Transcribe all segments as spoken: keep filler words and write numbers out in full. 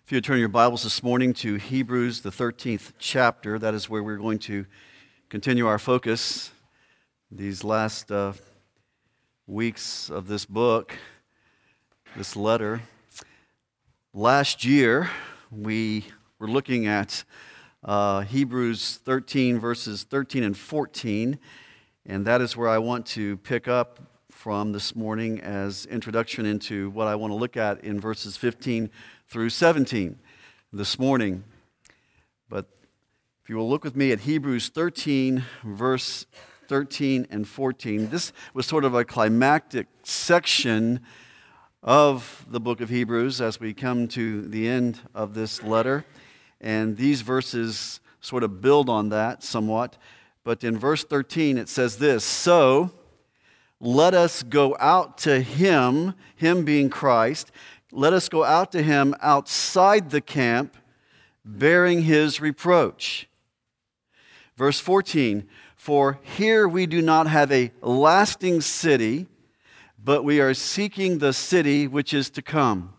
If you turn your Bibles this morning to Hebrews, the thirteenth chapter, that is where we're going to continue our focus these last uh, weeks of this book, this letter. Last year, we were looking at uh, Hebrews thirteen, verses thirteen and fourteen, and that is where I want to pick up from this morning as introduction into what I want to look at in verses fifteen through seventeen this morning. But if you will look with me at Hebrews thirteen, verse thirteen and fourteen, this was sort of a climactic section of the book of Hebrews as we come to the end of this letter. And these verses sort of build on that somewhat. But in verse thirteen it says this: "So let us go out to him," him being Christ, "let us go out to him outside the camp, bearing his reproach." Verse fourteen, "For here we do not have a lasting city, but we are seeking the city which is to come."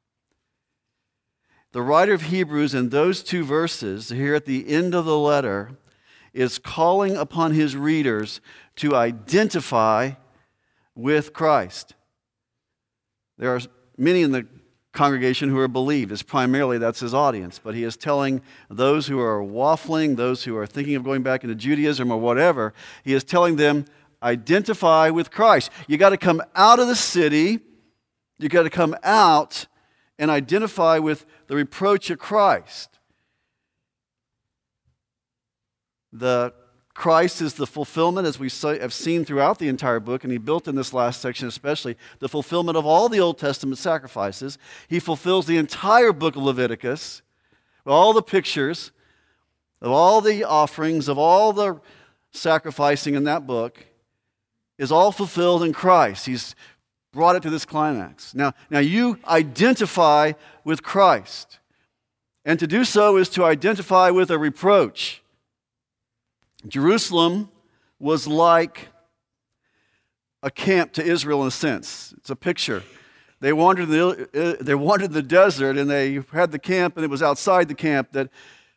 The writer of Hebrews in those two verses, here at the end of the letter, is calling upon his readers to identify with Christ. There are many in the congregation who are believers. Primarily, that's his audience. But he is telling those who are waffling, those who are thinking of going back into Judaism or whatever, he is telling them, identify with Christ. You got to come out of the city. You got to come out and identify with the reproach of Christ. The Christ is the fulfillment, as we have seen throughout the entire book, and he built in this last section especially, the fulfillment of all the Old Testament sacrifices. He fulfills the entire book of Leviticus, all the pictures of all the offerings, of all the sacrificing in that book, is all fulfilled in Christ. He's brought it to this climax. Now, now you identify with Christ, and to do so is to identify with a reproach. Jerusalem was like a camp to Israel in a sense. It's a picture. They wandered the, they wandered the desert, and they had the camp, and it was outside the camp that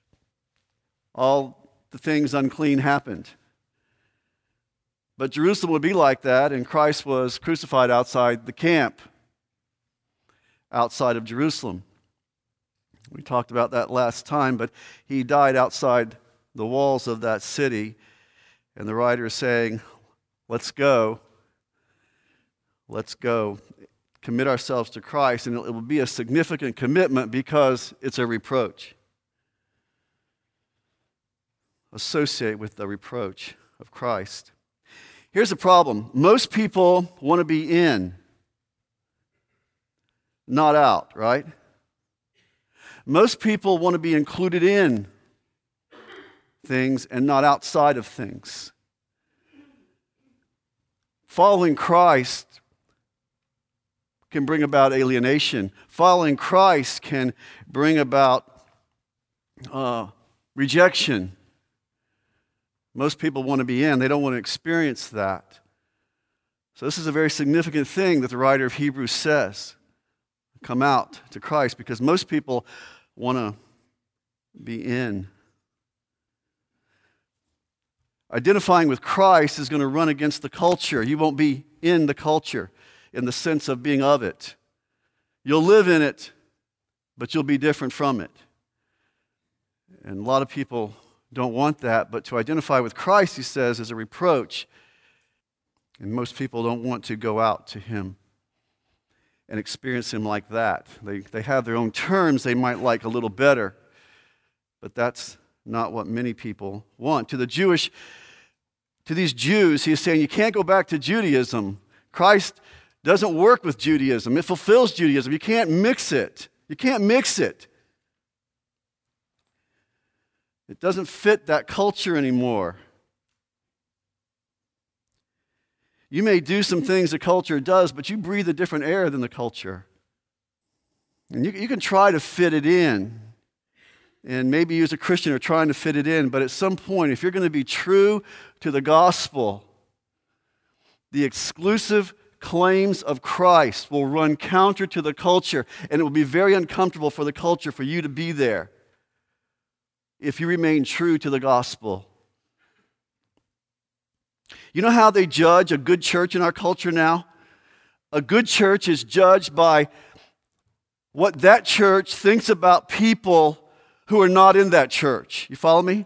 all the things unclean happened. But Jerusalem would be like that, and Christ was crucified outside the camp, outside of Jerusalem. We talked about that last time, but he died outside the walls of that city, and the writer is saying, let's go, let's go, commit ourselves to Christ, and it will be a significant commitment because it's a reproach. Associate with the reproach of Christ. Here's the problem. Most people want to be in, not out, right? Most people want to be included in things and not outside of things. Following Christ can bring about alienation. Following Christ can bring about uh, rejection. Most people want to be in. They don't want to experience that. So this is a very significant thing that the writer of Hebrews says. Come out to Christ, because most people want to be in. Identifying with Christ is going to run against the culture. You won't be in the culture in the sense of being of it. You'll live in it, but you'll be different from it. And a lot of people don't want that, but to identify with Christ, he says, is a reproach. And most people don't want to go out to him and experience him like that. They, they have their own terms they might like a little better, but that's not what many people want. To the Jewish, to these Jews, he is saying you can't go back to Judaism. Christ doesn't work with Judaism. It fulfills Judaism. You can't mix it. You can't mix it. It doesn't fit that culture anymore. You may do some things the culture does, but you breathe a different air than the culture. And you, you can try to fit it in. And maybe you as a Christian are trying to fit it in, but at some point, if you're going to be true to the gospel, the exclusive claims of Christ will run counter to the culture, and it will be very uncomfortable for the culture for you to be there if you remain true to the gospel. You know how they judge a good church in our culture now? A good church is judged by what that church thinks about people who are not in that church. You follow me?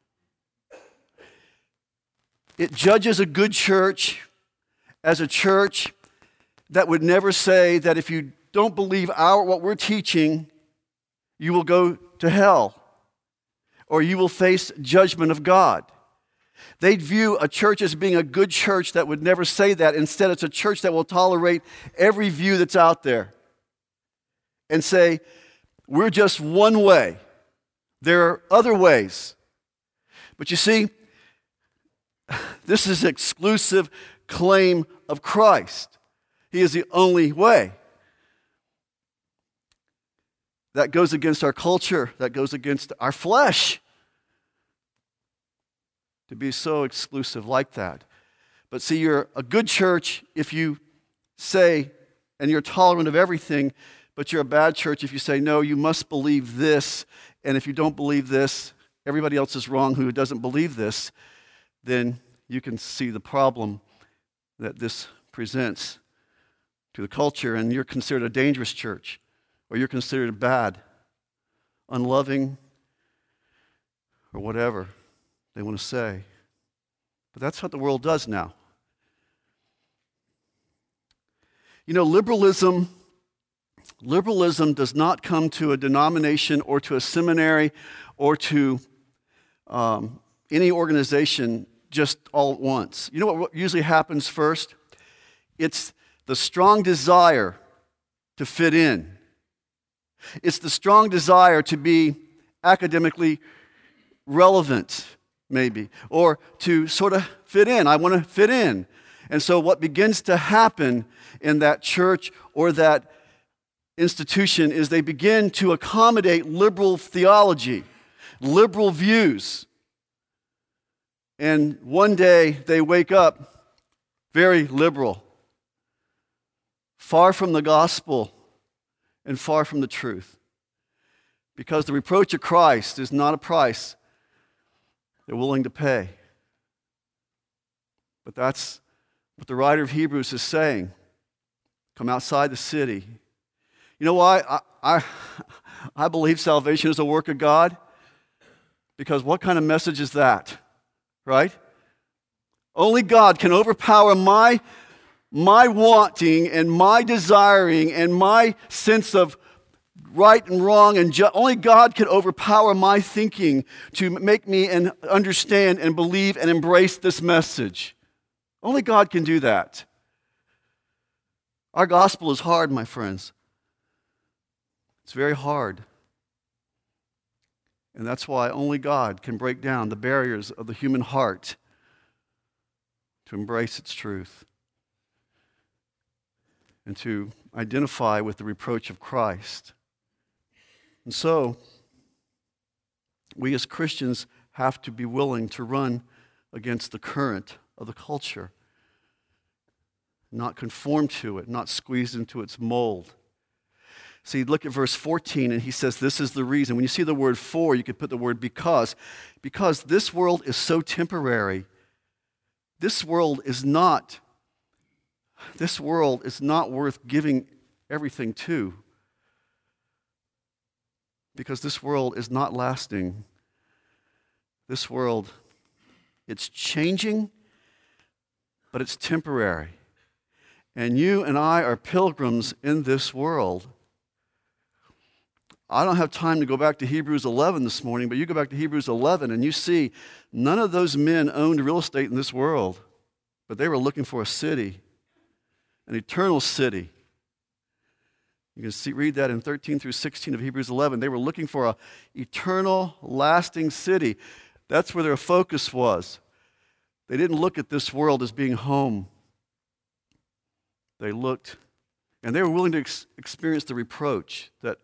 It judges a good church as a church that would never say that if you don't believe our what we're teaching, you will go to hell or you will face judgment of God. They'd view a church as being a good church that would never say that. Instead, it's a church that will tolerate every view that's out there and say, we're just one way. There are other ways. But you see, this is an exclusive claim of Christ. He is the only way. That goes against our culture. That goes against our flesh. To be so exclusive like that. But see, you're a good church if you say, and you're tolerant of everything, but you're a bad church if you say, no, you must believe this, and if you don't believe this, everybody else is wrong who doesn't believe this, then you can see the problem that this presents to the culture, and you're considered a dangerous church, or you're considered bad, unloving, or whatever they want to say. But that's what the world does now. You know, liberalism, liberalism does not come to a denomination or to a seminary or to um, any organization just all at once. You know what usually happens first? It's the strong desire to fit in. It's the strong desire to be academically relevant, maybe, or to sort of fit in. I want to fit in. And so what begins to happen in that church or that institution is they begin to accommodate liberal theology, liberal views. And one day they wake up very liberal, far from the gospel and far from the truth. Because the reproach of Christ is not a price they're willing to pay. But that's what the writer of Hebrews is saying. Come outside the city. You know why I, I, I believe salvation is a work of God? Because what kind of message is that? Right? Only God can overpower my, my wanting and my desiring and my sense of right and wrong, and ju- only God can overpower my thinking to make me and understand and believe and embrace this message. Only God can do that. Our gospel is hard, my friends. It's very hard. And that's why only God can break down the barriers of the human heart to embrace its truth and to identify with the reproach of Christ. And so, we as Christians have to be willing to run against the current of the culture, not conform to it, not squeeze into its mold. See, look at verse fourteen, and he says this is the reason. When you see the word for, you could put the word because. Because this world is so temporary. This world is not, this world is not worth giving everything to. Because this world is not lasting. This world, it's changing, but it's temporary. And you and I are pilgrims in this world. I don't have time to go back to Hebrews eleven this morning, but you go back to Hebrews eleven and you see none of those men owned real estate in this world, but they were looking for a city, an eternal city. You can see, read that in thirteen through sixteen of Hebrews eleven. They were looking for an eternal, lasting city. That's where their focus was. They didn't look at this world as being home. They looked, and they were willing to ex- experience the reproach that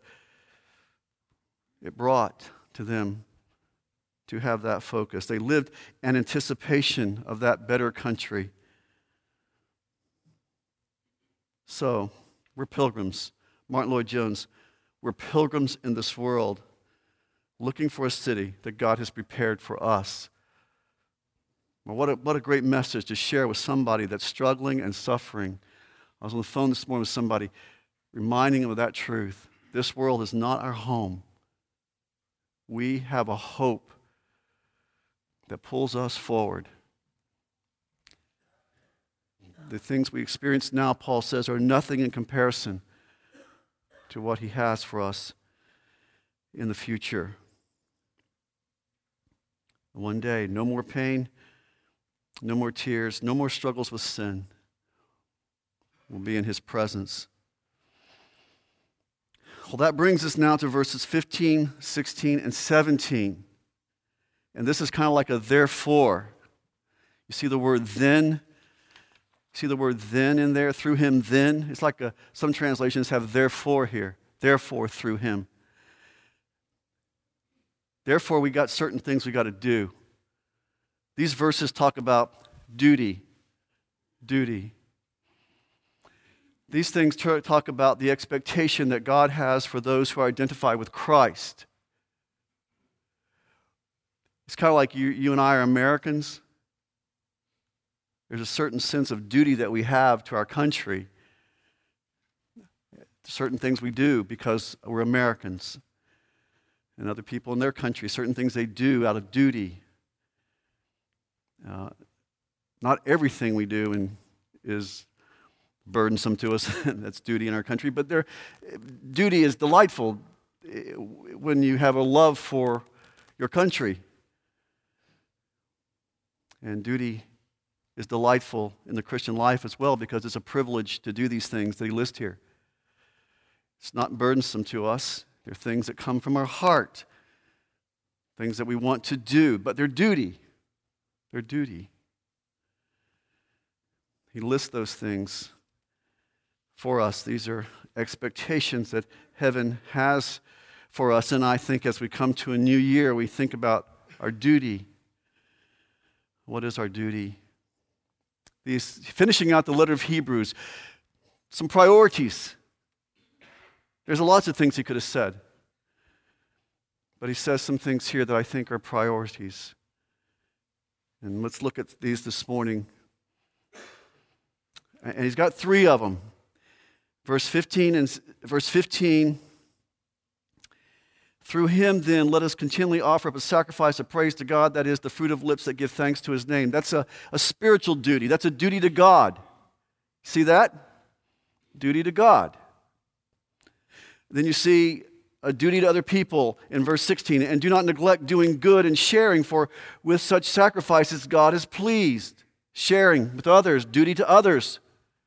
it brought to them to have that focus. They lived in anticipation of that better country. So, we're pilgrims. Martin Lloyd-Jones, we're pilgrims in this world, looking for a city that God has prepared for us. Well, what a, what a great message to share with somebody that's struggling and suffering. I was on the phone this morning with somebody, reminding them of that truth. This world is not our home. We have a hope that pulls us forward. The things we experience now, Paul says, are nothing in comparison to what he has for us in the future. One day, no more pain, no more tears, no more struggles with sin. We'll be in his presence. Well, that brings us now to verses fifteen, sixteen, and seventeen. And this is kind of like a therefore. You see the word then? See the word then in there? Through him then? It's like a, some translations have therefore here. Therefore through him. Therefore we got certain things we got to do. These verses talk about duty. Duty. These things talk about the expectation that God has for those who are identified with Christ. It's kind of like you, you and I are Americans. There's a certain sense of duty that we have to our country. Certain things we do because we're Americans. And other people in their country, certain things they do out of duty. Uh, not everything we do in, is burdensome to us. That's duty in our country. But there, duty is delightful when you have a love for your country. And duty is delightful in the Christian life as well because it's a privilege to do these things that he lists here. It's not burdensome to us. They're things that come from our heart, things that we want to do, but they're duty. They're duty. He lists those things for us. These are expectations that heaven has for us, and I think as we come to a new year, we think about our duty. What is our duty? These, finishing out the letter of Hebrews, some priorities. There's lots of things he could have said. But he says some things here that I think are priorities. And let's look at these this morning. And he's got three of them. Verse fifteen and verse fifteen. Through him, then, let us continually offer up a sacrifice of praise to God, that is, the fruit of lips that give thanks to his name. That's a, a spiritual duty. That's a duty to God. See that? Duty to God. Then you see a duty to other people in verse sixteen. And do not neglect doing good and sharing, for with such sacrifices God is pleased. Sharing with others, duty to others.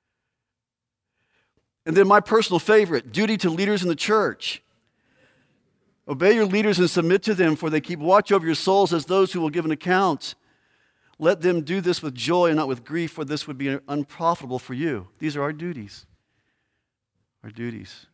And then my personal favorite, duty to leaders in the church. Obey your leaders and submit to them, for they keep watch over your souls as those who will give an account. Let them do this with joy and not with grief, for this would be unprofitable for you. These are our duties. Our duties.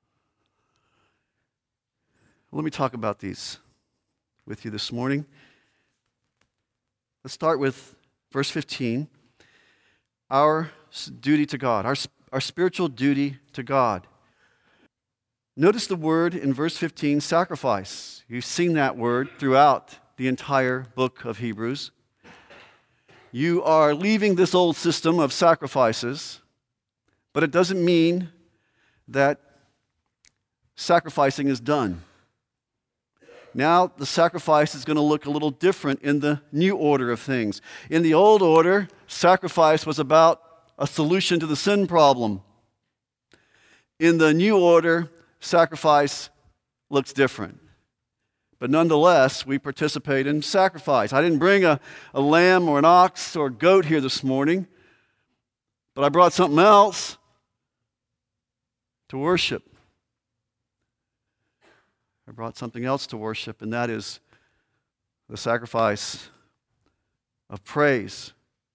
Let me talk about these with you this morning. Let's start with verse fifteen. Our duty to God, our, our spiritual duty to God. Notice the word in verse fifteen, sacrifice. You've seen that word throughout the entire book of Hebrews. You are leaving this old system of sacrifices, but it doesn't mean that sacrificing is done. Now the sacrifice is going to look a little different in the new order of things. In the old order, sacrifice was about a solution to the sin problem. In the new order, sacrifice looks different. But nonetheless, we participate in sacrifice. I didn't bring a, a lamb or an ox or a goat here this morning, but I brought something else to worship. I brought something else to worship, and that is the sacrifice of praise.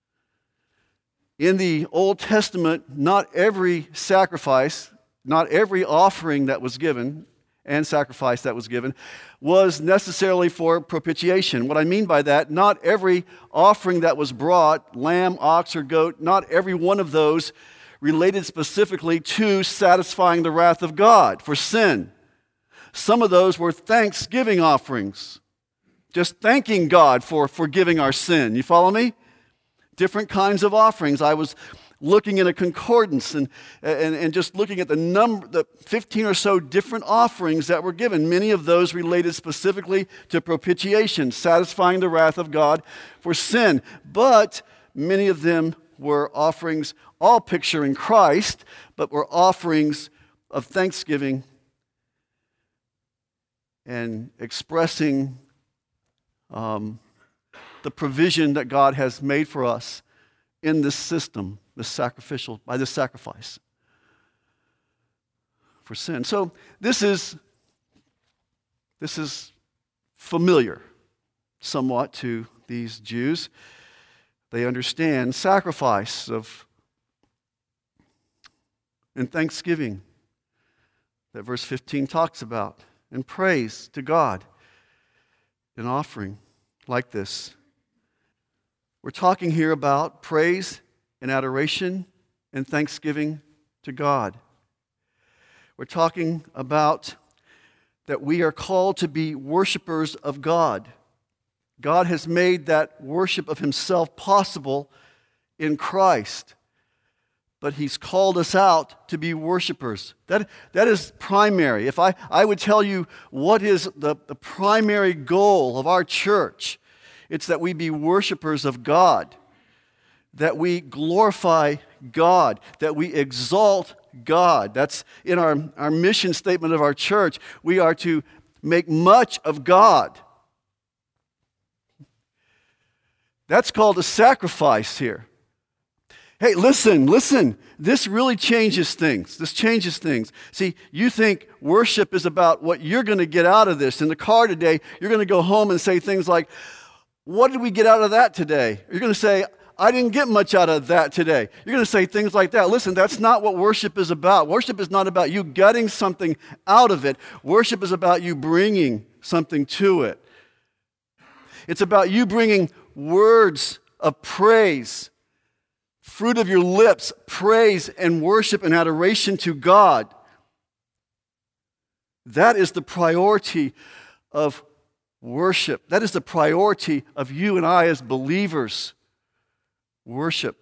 In the Old Testament, not every sacrifice, not every offering that was given and sacrifice that was given was necessarily for propitiation. What I mean by that, not every offering that was brought, lamb, ox, or goat, not every one of those related specifically to satisfying the wrath of God for sin. Some of those were thanksgiving offerings, just thanking God for forgiving our sin. You follow me? Different kinds of offerings. I was looking in a concordance and, and, and just looking at the number, the fifteen or so different offerings that were given. Many of those related specifically to propitiation, satisfying the wrath of God for sin. But many of them were offerings, all picturing Christ, but were offerings of thanksgiving and expressing um, the provision that God has made for us in this system, this sacrificial, by this sacrifice for sin. So this is this is familiar somewhat to these Jews. They understand sacrifice of and thanksgiving that verse fifteen talks about, and praise to God, an offering like this. We're talking here about praise and adoration and thanksgiving to God. We're talking about that we are called to be worshipers of God. God has made that worship of Himself possible in Christ, but He's called us out to be worshipers. That, that is primary. If I, I would tell you what is the, the primary goal of our church, it's that we be worshipers of God, that we glorify God, that we exalt God. That's in our, our mission statement of our church. We are to make much of God. That's called a sacrifice here. Hey, listen, listen. This really changes things. This changes things. See, you think worship is about what you're going to get out of this. In the car today, you're going to go home and say things like, what did we get out of that today? You're going to say, I didn't get much out of that today. You're going to say things like that. Listen, that's not what worship is about. Worship is not about you getting something out of it. Worship is about you bringing something to it. It's about you bringing words of praise, fruit of your lips, praise and worship and adoration to God. That is the priority of worship. That is the priority of you and I as believers. Worship.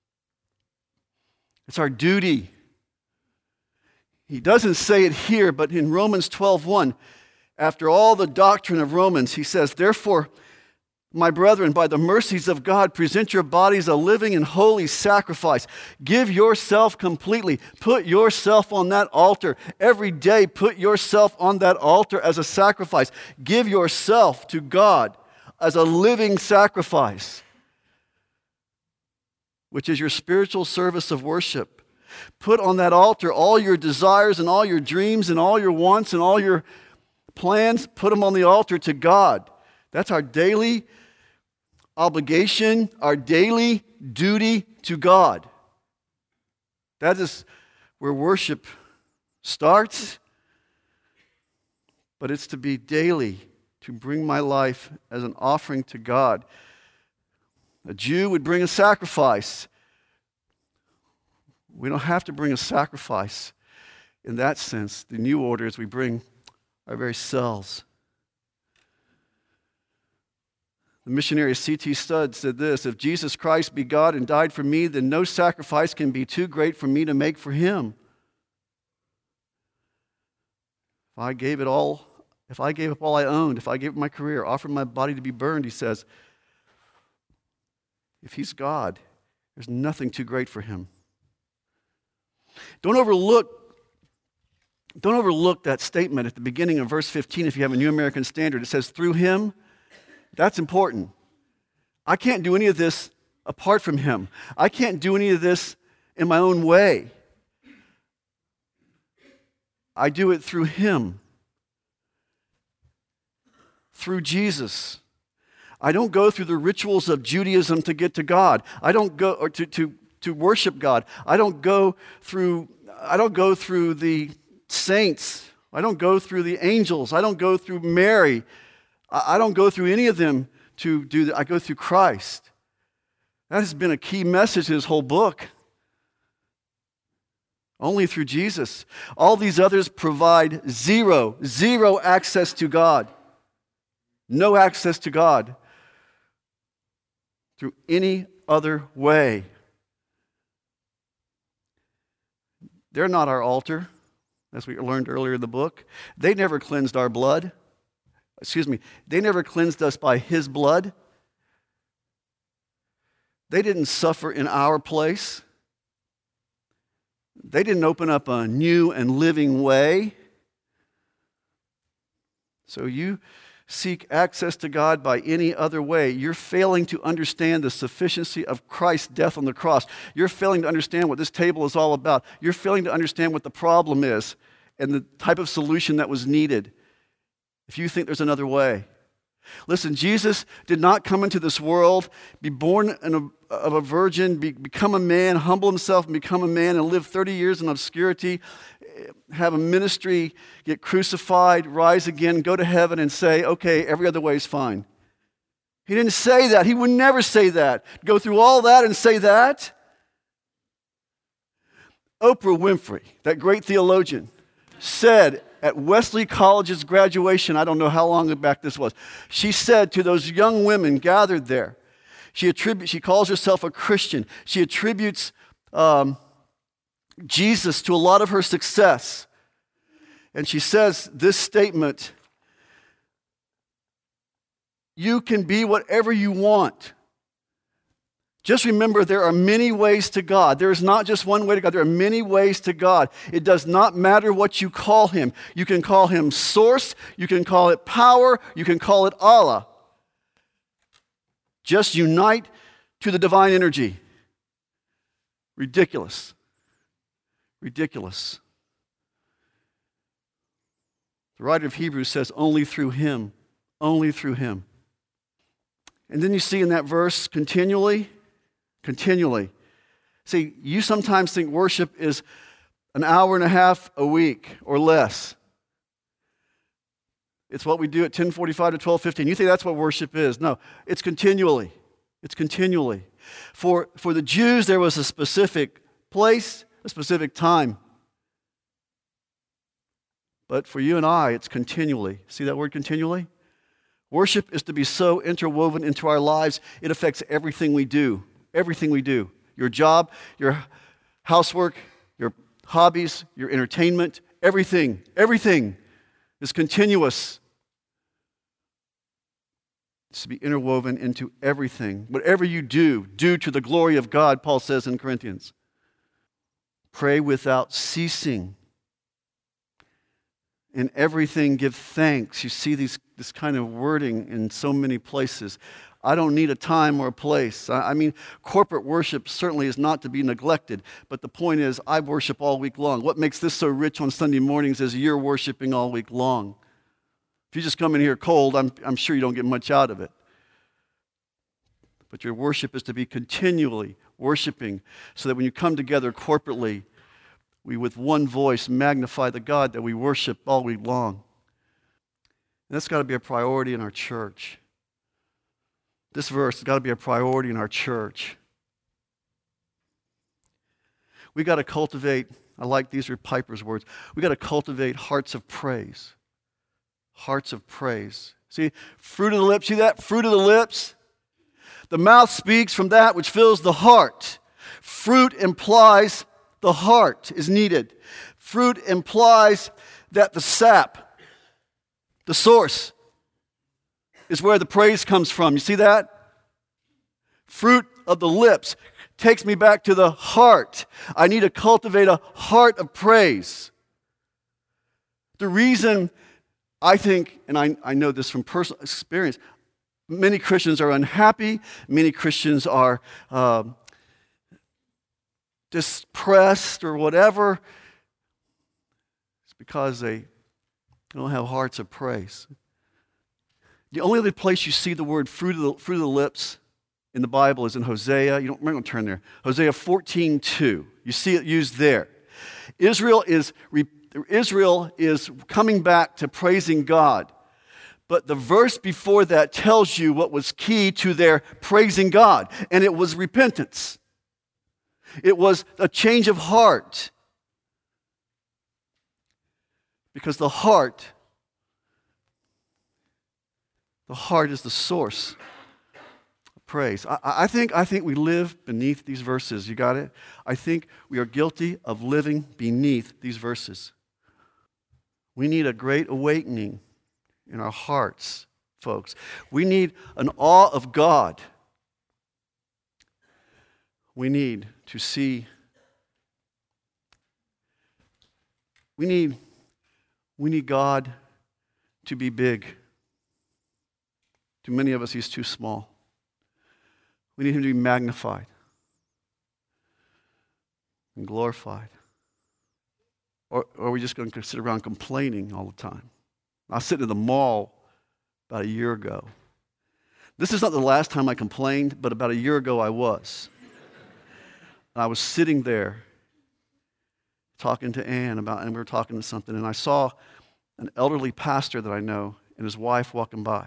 It's our duty. He doesn't say it here, but in Romans twelve one, after all the doctrine of Romans, he says, therefore, my brethren, by the mercies of God, present your bodies a living and holy sacrifice. Give yourself completely. Put yourself on that altar. Every day, put yourself on that altar as a sacrifice. Give yourself to God as a living sacrifice, which is your spiritual service of worship. Put on that altar all your desires and all your dreams and all your wants and all your plans. Put them on the altar to God. That's our daily obligation, our daily duty to God. That is where worship starts, but it's to be daily, to bring my life as an offering to God. A Jew would bring a sacrifice. We don't have to bring a sacrifice in that sense. The new order is we bring our very selves. The missionary C T Studd said this, if Jesus Christ be God and died for me, then no sacrifice can be too great for me to make for Him. If I gave it all, if I gave up all I owned, if I gave up my career, offered my body to be burned, he says, if He's God, there's nothing too great for Him. Don't overlook, don't overlook that statement at the beginning of verse fifteen if you have a New American Standard. It says, through Him. That's important. I can't do any of this apart from Him. I can't do any of this in my own way. I do it through Him. Through Jesus. I don't go through the rituals of Judaism to get to God. I don't go or to, to, to worship God. I don't go through I don't go through the saints. I don't go through the angels. I don't go through Mary. I don't go through any of them to do that. I go through Christ. That has been a key message in this whole book. Only through Jesus. All these others provide zero, zero access to God. No access to God through any other way. They're not our altar, as we learned earlier in the book. They never cleansed our blood. Excuse me. They never cleansed us by His blood. They didn't suffer in our place. They didn't open up a new and living way. So you seek access to God by any other way, you're failing to understand the sufficiency of Christ's death on the cross. You're failing to understand what this table is all about. You're failing to understand what the problem is and the type of solution that was needed if you think there's another way. Listen, Jesus did not come into this world, be born in a, of a virgin, be, become a man, humble himself and become a man, and live thirty years in obscurity, have a ministry, get crucified, rise again, go to heaven and say, okay, every other way is fine. He didn't say that. He would never say that. Go through all that and say that. Oprah Winfrey, that great theologian, said at Wesley College's graduation, I don't know how long back this was, she said to those young women gathered there, she attributes, she calls herself a Christian. She attributes um, Jesus to a lot of her success. And she says this statement, you can be whatever you want. Just remember, there are many ways to God. There is not just one way to God. There are many ways to God. It does not matter what you call Him. You can call Him source. You can call it power. You can call it Allah. Just unite to the divine energy. Ridiculous. Ridiculous. The writer of Hebrews says, only through Him. Only through Him. And then you see in that verse, continually, continually. See, you sometimes think worship is an hour and a half a week or less. It's what we do at ten forty-five to twelve fifteen. You think that's what worship is. No, it's continually. It's continually. For, for the Jews, there was a specific place, a specific time. But for you and I, it's continually. See that word continually? Worship is to be so interwoven into our lives, it affects everything we do. Everything we do. Your job, your housework, your hobbies, your entertainment, everything. Everything is continuous. It's to be interwoven into everything. Whatever you do, do to the glory of God, Paul says in Corinthians. Pray without ceasing. In everything, give thanks. You see these, this kind of wording in so many places. I don't need a time or a place. I, I mean, corporate worship certainly is not to be neglected, but the point is, I worship all week long. What makes this so rich on Sunday mornings is you're worshiping all week long. If you just come in here cold, I'm, I'm sure you don't get much out of it. But your worship is to be continually worshiping so that when you come together corporately, we with one voice magnify the God that we worship all week long. And that's got to be a priority in our church. This verse has got to be a priority in our church. We got to cultivate, I like these are Piper's words, we got to cultivate hearts of praise. Hearts of praise. See, fruit of the lips, see that? Fruit of the lips. The mouth speaks from that which fills the heart. Fruit implies the heart is needed. Fruit implies that the sap, the source, is where the praise comes from. You see that? Fruit of the lips takes me back to the heart. I need to cultivate a heart of praise. The reason I think, and I, I know this from personal experience, many Christians are unhappy, many Christians are uh, depressed or whatever. It's because they don't have hearts of praise. The only other place you see the word fruit of the, fruit of the lips in the Bible is in Hosea. You don't remember to turn there. Hosea fourteen two. You see it used there. Israel is Israel is coming back to praising God. But the verse before that tells you what was key to their praising God, and it was repentance. It was a change of heart. Because the heart, the heart is the source of praise. I, I think, I think we live beneath these verses. You got it? I think we are guilty of living beneath these verses. We need a great awakening in our hearts, folks. We need an awe of God. We need to see, we need, we need God to be big. To many of us, he's too small. We need him to be magnified and glorified. Or, or are we just going to sit around complaining all the time? I was sitting at the mall about a year ago. This is not the last time I complained, but about a year ago I was. And I was sitting there talking to Ann about, and we were talking to something, and I saw an elderly pastor that I know and his wife walking by.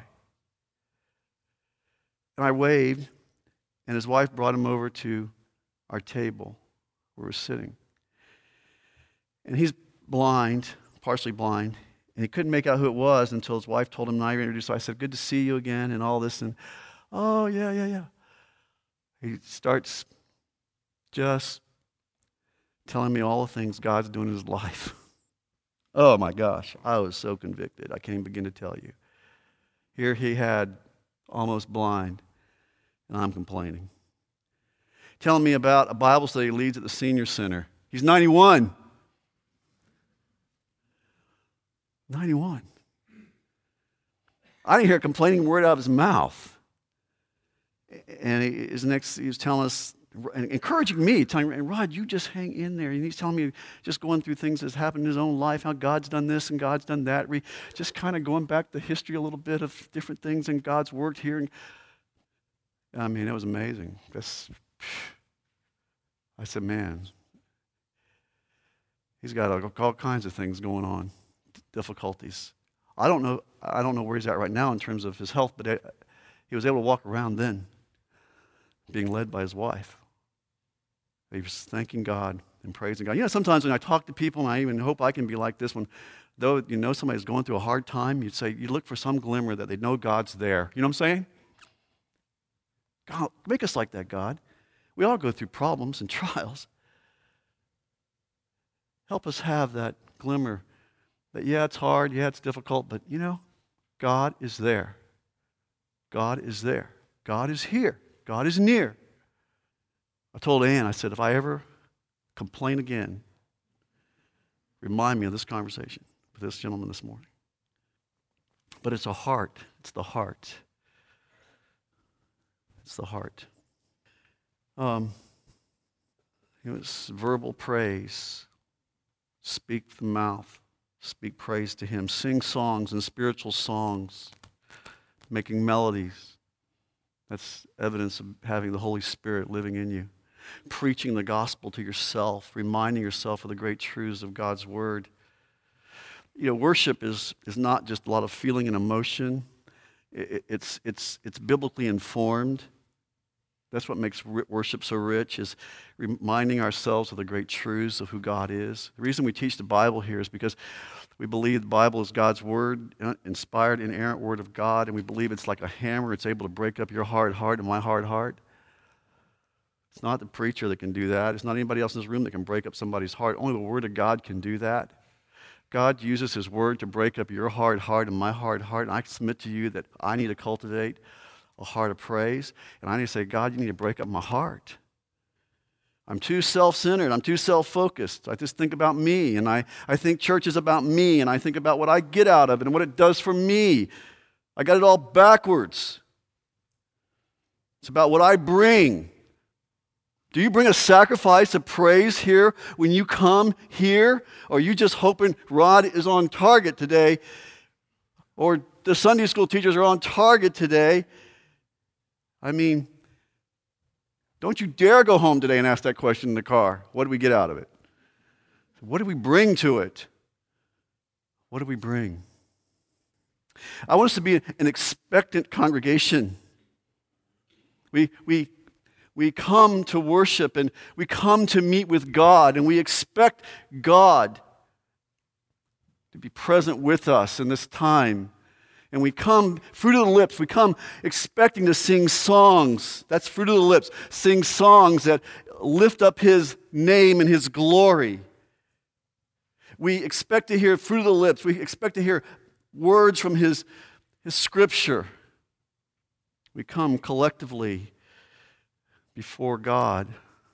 And I waved, and his wife brought him over to our table where we're sitting. And he's blind, partially blind, and he couldn't make out who it was until his wife told him and I were introduced. So I said, good to see you again, and all this, and oh, yeah, yeah, yeah. He starts just telling me all the things God's doing in his life. Oh my gosh, I was so convicted. I can't even begin to tell you. Here he had almost blind, and I'm complaining. Telling me about a Bible study he leads at the senior center. He's ninety-one. ninety-one. I didn't hear a complaining word out of his mouth. And he, his next, he was telling us, encouraging me, telling me, Rod, you just hang in there. And he's telling me, just going through things that's happened in his own life, how God's done this and God's done that. We just kind of going back to history a little bit of different things and God's worked here. And I mean, it was amazing. That's, I said, man, he's got all, all kinds of things going on, difficulties. I don't know. I don't know where he's at right now in terms of his health, but it, he was able to walk around then, being led by his wife. He was thanking God and praising God. You know, sometimes when I talk to people, and I even hope I can be like this, when though you know somebody's going through a hard time, you'd say, you look for some glimmer that they know God's there. You know what I'm saying? God, make us like that, God. We all go through problems and trials. Help us have that glimmer that, yeah, it's hard, yeah, it's difficult, but you know, God is there. God is there. God is here. God is near. I told Ann, I said, if I ever complain again, remind me of this conversation with this gentleman this morning. But it's a heart. It's the heart. It's the heart. Um, it was verbal praise. Speak the mouth. Speak praise to him. Sing songs and spiritual songs. Making melodies. That's evidence of having the Holy Spirit living in you. Preaching the gospel to yourself, reminding yourself of the great truths of God's word. You know, worship is, is not just a lot of feeling and emotion. It, it's, it's, it's biblically informed. That's what makes worship so rich, is reminding ourselves of the great truths of who God is. The reason we teach the Bible here is because we believe the Bible is God's word, inspired, inerrant word of God, and we believe it's like a hammer. It's able to break up your hard heart and my hard heart. It's not the preacher that can do that. It's not anybody else in this room that can break up somebody's heart. Only the word of God can do that. God uses his word to break up your hard heart and my hard heart, and I submit to you that I need to cultivate a heart of praise, and I need to say, God, you need to break up my heart. I'm too self-centered. I'm too self-focused. I just think about me, and I, I think church is about me, and I think about what I get out of it and what it does for me. I got it all backwards. It's about what I bring. Do you bring a sacrifice of praise here when you come here? Or are you just hoping Rod is on target today? Or the Sunday school teachers are on target today? I mean, don't you dare go home today and ask that question in the car. What do we get out of it? What do we bring to it? What do we bring? I want us to be an expectant congregation. We, we, we come to worship and we come to meet with God, and we expect God to be present with us in this time. And we come, fruit of the lips, we come expecting to sing songs. That's fruit of the lips. Sing songs that lift up His name and His glory. We expect to hear fruit of the lips. We expect to hear words from His, His Scripture. We come collectively before God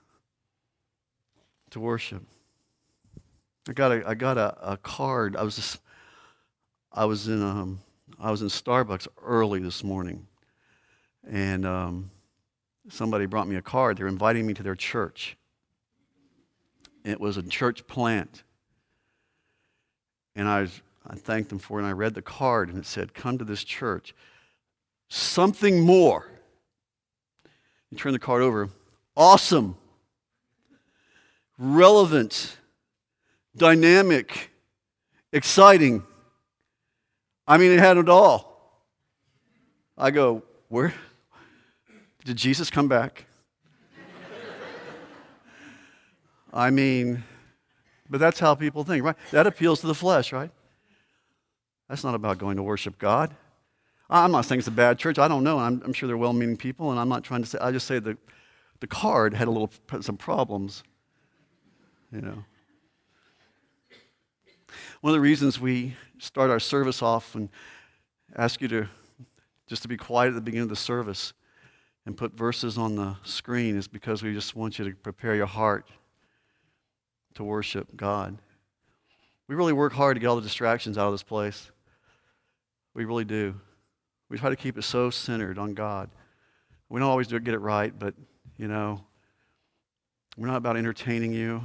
to worship. I got a, I got a, a card. I was just, I was in um, I was in Starbucks early this morning, and um, somebody brought me a card. They're inviting me to their church. It was a church plant, and I was, I thanked them for it. And I read the card, and it said, "Come to this church. Something more." You turn the card over. Awesome, relevant, dynamic, exciting. I mean, it had it all. I go, where? Did Jesus come back? I mean, but that's how people think, right? That appeals to the flesh, right? That's not about going to worship God. I'm not saying it's a bad church. I don't know. I'm, I'm sure they're well-meaning people, and I'm not trying to say, I just say that the card had a little, some problems, you know. One of the reasons we start our service off and ask you to just to be quiet at the beginning of the service and put verses on the screen is because we just want you to prepare your heart to worship God. We really work hard to get all the distractions out of this place. We really do. We try to keep it so centered on God. We don't always do it, get it right, but, you know, we're not about entertaining you.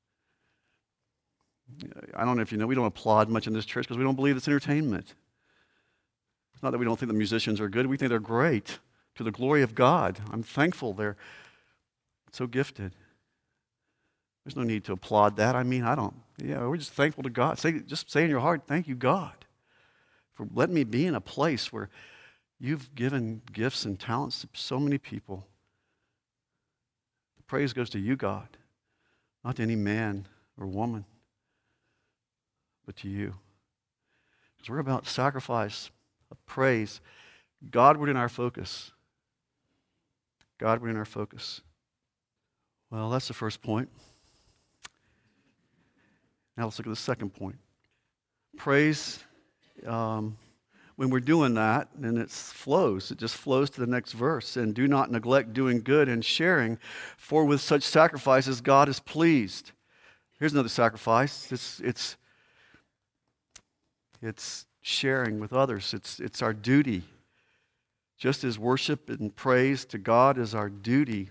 I don't know if you know, we don't applaud much in this church because we don't believe it's entertainment. It's not that we don't think the musicians are good. We think they're great to the glory of God. I'm thankful they're so gifted. There's no need to applaud that. I mean, I don't. Yeah, we're just thankful to God. Say, just say in your heart, thank you, God, for letting me be in a place where you've given gifts and talents to so many people. The praise goes to you, God, not to any man or woman, but to you. Because we're about sacrifice of praise. Godward in our focus. Godward in our focus. Well, that's the first point. Now let's look at the second point. Praise, um, when we're doing that, and it flows, it just flows to the next verse. And do not neglect doing good and sharing, for with such sacrifices God is pleased. Here's another sacrifice. It's it's It's sharing with others. It's, it's our duty. Just as worship and praise to God is our duty,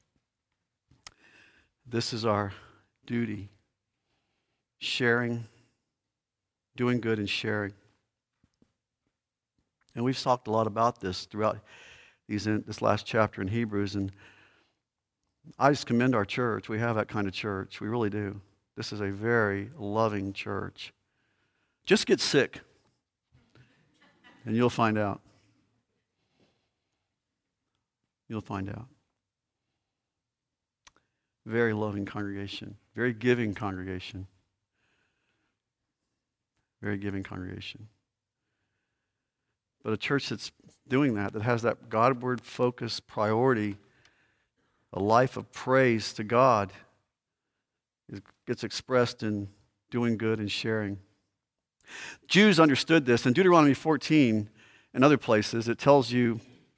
this is our duty. Sharing, doing good and sharing. And we've talked a lot about this throughout these in, this last chapter in Hebrews, and I just commend our church. We have that kind of church. We really do. This is a very loving church. Just get sick, and you'll find out. You'll find out. Very loving congregation. Very giving congregation. Very giving congregation. But a church that's doing that, that has that Godward focused priority, a life of praise to God, it gets expressed in doing good and sharing. Jews understood this. In Deuteronomy fourteen and other places, it tells you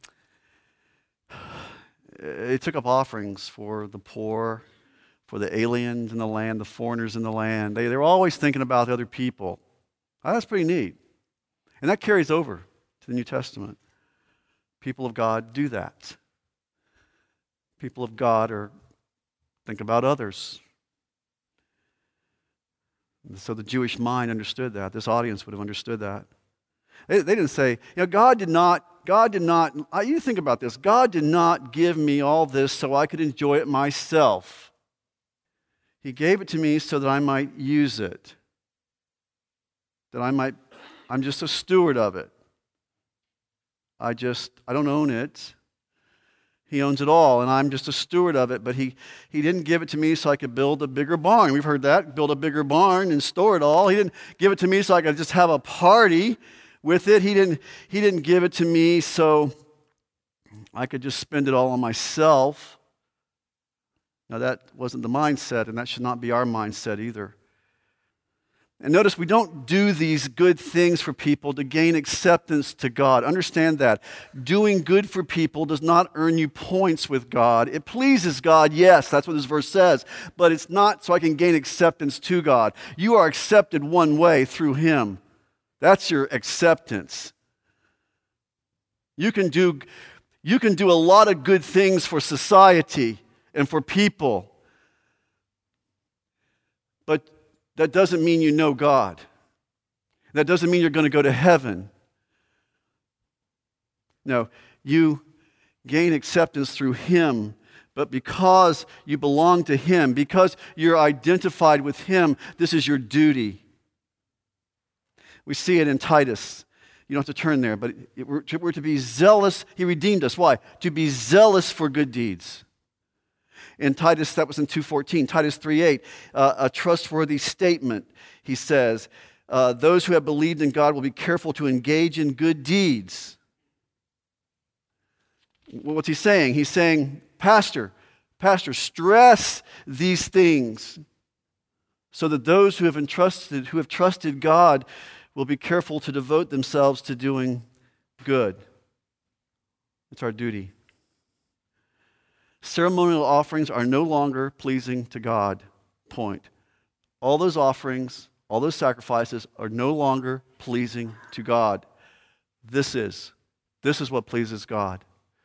they took up offerings for the poor, for the aliens in the land, the foreigners in the land. They, they were always thinking about the other people. Oh, that's pretty neat. And that carries over to the New Testament. People of God do that. People of God are think about others. So the Jewish mind understood that. This audience would have understood that. They, they didn't say, you know, God did not, God did not, you think about this, God did not give me all this so I could enjoy it myself. He gave it to me so that I might use it. That I might, I'm just a steward of it. I just, I don't own it. He owns it all, and I'm just a steward of it. But he, he didn't give it to me so I could build a bigger barn. We've heard that, build a bigger barn and store it all. He didn't give it to me so I could just have a party with it. He didn't, he didn't give it to me so I could just spend it all on myself. Now, that wasn't the mindset, and that should not be our mindset either. And notice, we don't do these good things for people to gain acceptance to God. Understand that. Doing good for people does not earn you points with God. It pleases God, yes, that's what this verse says, but it's not so I can gain acceptance to God. You are accepted one way, through Him. That's your acceptance. You can do, you can do a lot of good things for society and for people, but that doesn't mean you know God. That doesn't mean you're going to go to heaven. No, you gain acceptance through Him, but because you belong to Him, because you're identified with Him, this is your duty. We see it in Titus. You don't have to turn there, but it, we're, to, we're to be zealous. He redeemed us. Why? To be zealous for good deeds. In Titus, that was in two fourteen. Titus three eight, uh, a trustworthy statement. He says, uh, those who have believed in God will be careful to engage in good deeds. What's he saying? He's saying, Pastor, Pastor, stress these things so that those who have entrusted, who have trusted God will be careful to devote themselves to doing good. It's our duty. Ceremonial offerings are no longer pleasing to God. Point. All those offerings, all those sacrifices are no longer pleasing to God. This is. This is what pleases God.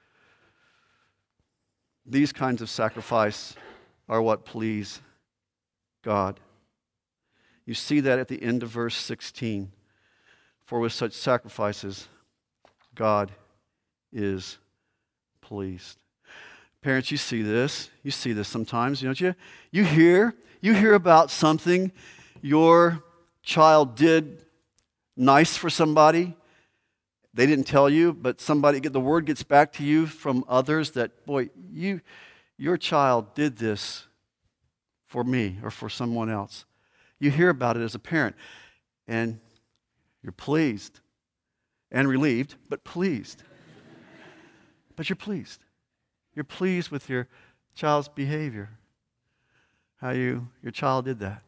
These kinds of sacrifice are what please God. You see that at the end of verse sixteen. For with such sacrifices, God is pleased. Parents, you see this. You see this sometimes, don't you? You hear, you hear about something your child did nice for somebody. They didn't tell you, but somebody, the word gets back to you from others that, boy, you, your child did this for me or for someone else. You hear about it as a parent, and you're pleased and relieved, but pleased. But you're pleased. You're pleased with your child's behavior, how you your child did that.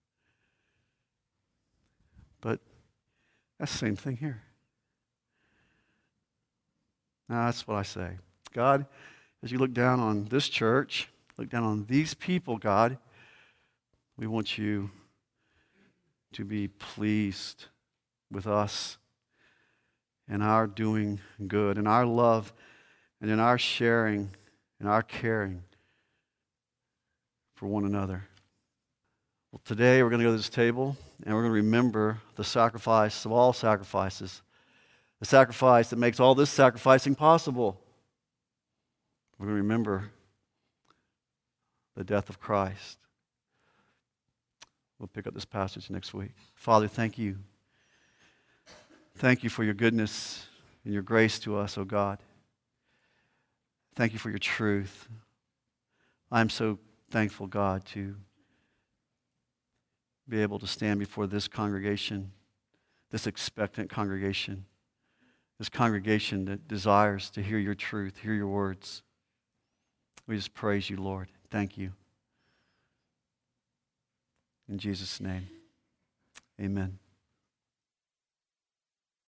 But that's the same thing here. Now, that's what I say. God, as you look down on this church, look down on these people, God, we want you to be pleased with us and our doing good and our love and in our sharing and our caring for one another. Well, today we're going to go to this table and we're going to remember the sacrifice of all sacrifices, the sacrifice that makes all this sacrificing possible. We're going to remember the death of Christ. We'll pick up this passage next week. Father, thank you. Thank you for your goodness and your grace to us, oh God. Thank you for your truth. I'm so thankful, God, to be able to stand before this congregation, this expectant congregation, this congregation that desires to hear your truth, hear your words. We just praise you, Lord. Thank you. In Jesus' name, amen.